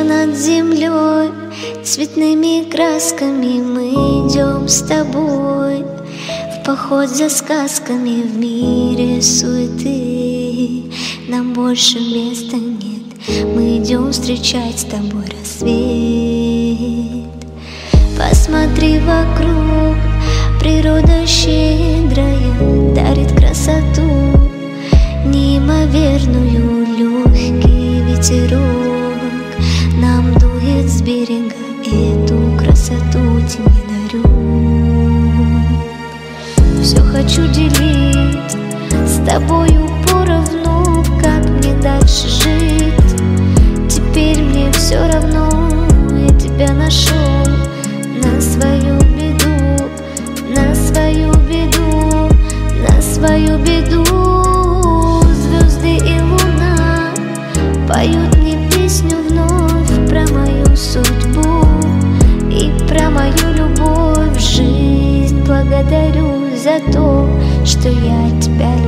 над землей, цветными красками мы идем с тобой в поход за сказками в мире суеты. Нам больше места нет, мы идем встречать с тобой рассвет. Посмотри вокруг, природа щедрая дарит красоту неимоверную, легкий ветерок нам дует с берега, эту красоту тебе дарю. Все хочу делить с тобою поровну, как мне дальше жить. Теперь мне все равно, я тебя нашел на свою беду, на свою беду, на свою беду. Звезды и луна поют мне песню вновь про мою судьбу и про мою любовь. Жизнь благодарю за то, что я тебя